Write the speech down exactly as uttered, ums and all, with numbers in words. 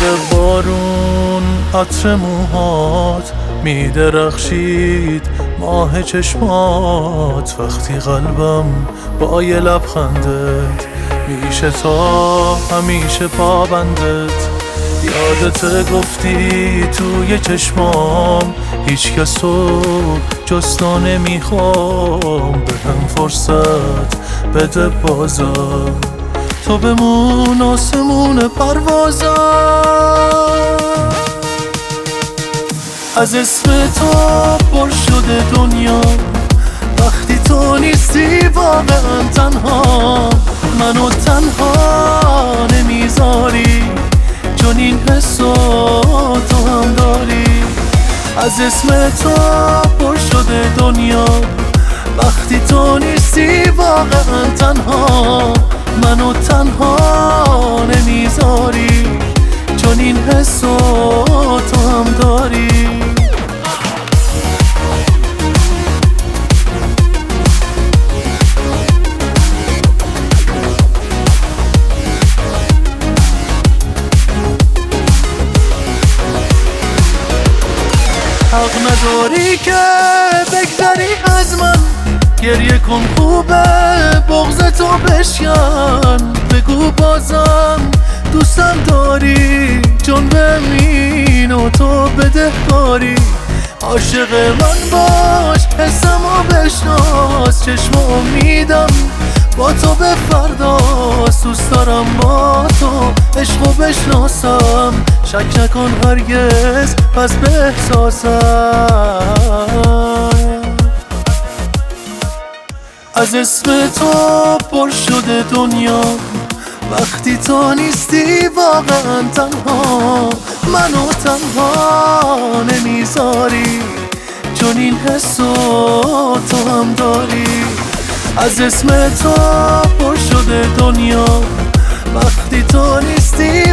بارون عطر موهات میدرخشید، ماه چشمات وقتی قلبم با یه لبخندت میشه تا همیشه پابندت. یادت گفتی توی چشمام هیچ کسو جز تو نمیخوام، بهم فرصت بده بازم، تو بمون آسمون پروازم. از اسم تو پر شده دنیا، وقتی تو نیستی واقعا تنها، منو تنها نمیذاری، چون این حسو تو هم داری. از اسم تو پر شده دنیا، وقتی تو نیستی واقعا تنها، منو تنها نمیذاری، چون این حسو تو هم داری. حق نداری که بگذری از من، گریه کن خوبه بغض تو بشکن، بگو بازم دوستم داری، چون به مین و تو بدهکاری. عاشق من باش حسمو بشناس، چشم امیدم با تو به فرداست، دوست دارم با تو عشقو بشناسم، شک نکن هرگز پس به احساسم. از اسم تو پر شده دنیا، وقتی تو نیستی واقعا تنها، منو تنها نمیذاری، چون این حسو تو هم داری. از اسم تو پر شده دنیا، وقتی تو نیستی